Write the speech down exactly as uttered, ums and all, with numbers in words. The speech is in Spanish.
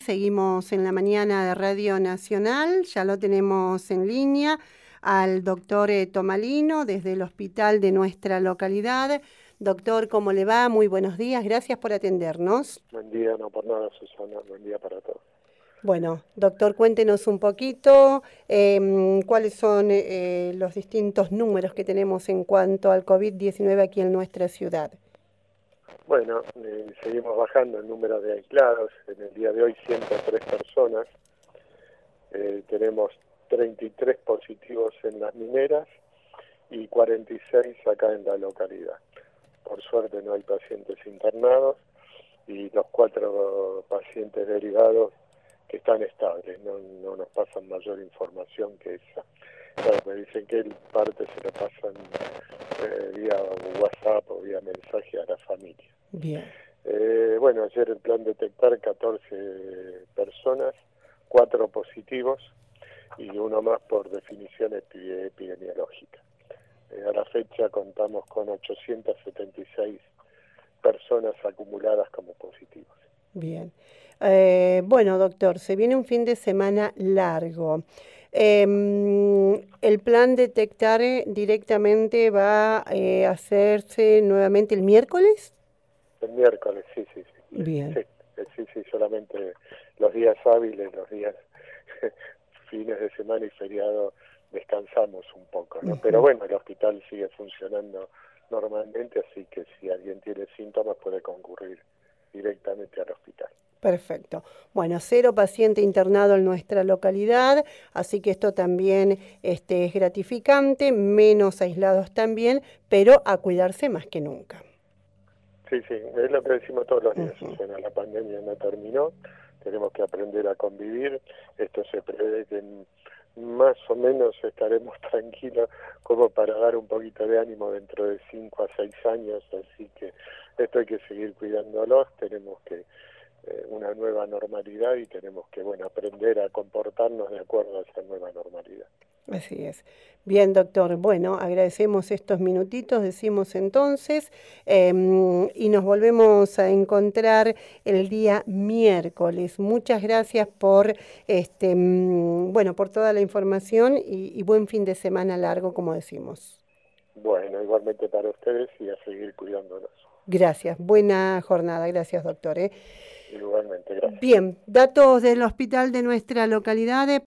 Seguimos en la mañana de Radio Nacional. Ya lo tenemos en línea al doctor eh, Tomalino desde el hospital de nuestra localidad. Doctor, ¿cómo le va? Muy buenos días. Gracias por atendernos. Buen día, no por nada, Susana. Buen día para todos. Bueno, doctor, cuéntenos un poquito eh, cuáles son eh, los distintos números que tenemos en cuanto al COVID diecinueve aquí en nuestra ciudad. Bueno, eh, seguimos bajando el número de aislados. En el día de hoy, ciento tres personas. Eh, tenemos treinta y tres positivos en las mineras y cuarenta y seis acá en la localidad. Por suerte no hay pacientes internados y los cuatro pacientes derivados que están estables, no, no nos pasan mayor información que esa. Claro, me dicen que el parte se lo pasan eh, vía WhatsApp o vía mensaje a la familia. Bien. Eh, bueno, ayer el plan detectar catorce personas, cuatro positivos y uno más por definición epi- epidemiológica. Eh, a la fecha contamos con ochocientas setenta y seis personas acumuladas como positivos. Bien. Eh, bueno, doctor, se viene un fin de semana largo. Eh, ¿El plan detectar directamente va eh, a hacerse nuevamente el miércoles? El miércoles, sí, sí, sí. Bien. Sí, eh, sí, sí, solamente los días hábiles, los días fines de semana y feriado descansamos un poco, ¿no? Uh-huh. Pero bueno, el hospital sigue funcionando normalmente, así que si alguien tiene síntomas puede concurrir directamente al hospital. Perfecto. Bueno, cero paciente internado en nuestra localidad, así que esto también este, es gratificante, menos aislados también, pero a cuidarse más que nunca. Sí, sí, es lo que decimos todos los días. Uh-huh. O sea, la pandemia no terminó, tenemos que aprender a convivir. Esto se prevé que más o menos estaremos tranquilos como para dar un poquito de ánimo dentro de cinco a seis años, así que esto hay que seguir cuidándolos, tenemos que eh, una nueva normalidad y tenemos que, bueno, aprender a comportarnos de acuerdo a esa nueva normalidad. Así es. Bien, doctor. Bueno, agradecemos estos minutitos, decimos entonces, eh, y nos volvemos a encontrar el día miércoles. Muchas gracias por, este, bueno, por toda la información y, y buen fin de semana largo, como decimos. Bueno, igualmente para ustedes y a seguir cuidándonos. Gracias. Buena jornada. Gracias, doctor. ¿eh? Igualmente, gracias. Bien, datos del hospital de nuestra localidad.